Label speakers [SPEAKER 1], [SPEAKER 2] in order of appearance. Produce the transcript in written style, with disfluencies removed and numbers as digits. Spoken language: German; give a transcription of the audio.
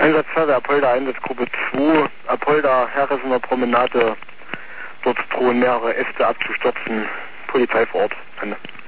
[SPEAKER 1] Einsatzstelle Apolda, Einsatzgruppe 2, Apolda, Herresener Promenade. Dort drohen mehrere Äste abzustürzen. Polizei vor Ort. Ende.